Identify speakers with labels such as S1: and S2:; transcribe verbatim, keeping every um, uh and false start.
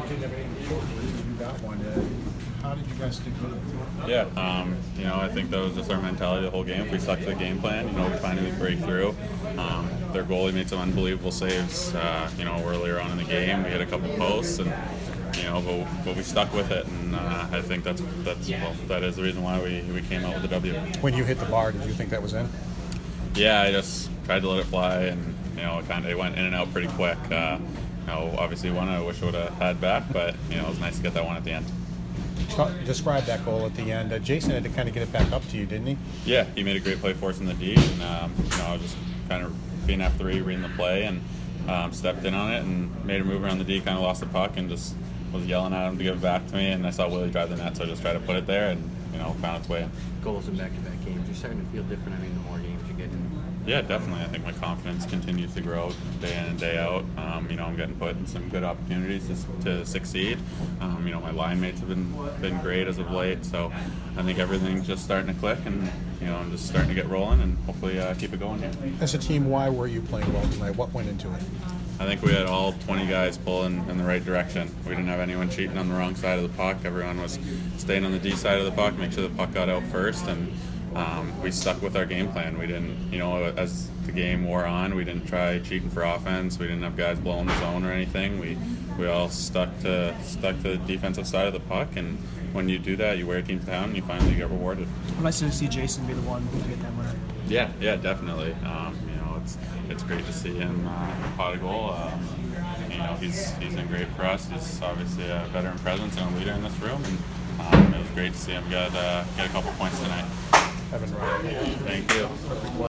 S1: didn't have anything to show for it. You got one. Uh, how did you guys stick with it?
S2: Yeah, um, you know, I think that was just our mentality the whole game. If we stuck to the game plan, you know, we finally break through. Um, their goalie made some unbelievable saves, uh, you know, earlier on in the game. We hit a couple posts, and you know, but, but we stuck with it, and uh, I think that's that's well, that is the reason why we, we came out with the W.
S1: When you hit the bar, did you think that was in?
S2: Yeah, I just tried to let it fly, and you know, it kind of went in and out pretty quick. Uh, you know, obviously one I wish I would have had back, but you know, it was nice to get that one at the end.
S1: Describe that goal at the end. Uh, Jason had to kind of get it back up to you, didn't he?
S2: Yeah, he made a great play for us in the D, and um, you know, I was just kind of being F three, reading the play, and um, stepped in on it and made a move around the D, kind of lost the puck, and just was yelling at him to give it back to me, and I saw Willie drive the net, so I just tried to put it there, and you know, found its way in.
S3: Goals in back-to-back games, you're starting to feel different. I mean, the more games you get in.
S2: Yeah, definitely. I think my confidence continues to grow day in and day out. Um, you know, I'm getting put in some good opportunities to, to succeed. Um, you know, my line mates have been been great as of late, so I think everything's just starting to click, and you know, I'm just starting to get rolling, and hopefully uh, keep it going.
S1: As a team, why were you playing well tonight? What went into it?
S2: I think we had all twenty guys pulling in the right direction. We didn't have anyone cheating on the wrong side of the puck. Everyone was staying on the D side of the puck, make sure the puck got out first, and um, we stuck with our game plan. We didn't, you know, as the game wore on, we didn't try cheating for offense. We didn't have guys blowing the zone or anything. We we all stuck to stuck to the defensive side of the puck, and when you do that, you wear teams down, and you finally get rewarded.
S4: Nice to see Jason be the one to get that winner.
S2: Yeah, yeah, definitely. Um, you know, it's it's great to see him uh, pot a goal. Um, you know, he's he's been great for us. He's obviously a veteran presence and a leader in this room, and um, it was great to see him get uh, get a couple points tonight.
S1: Evan Ryan.
S2: Thank you.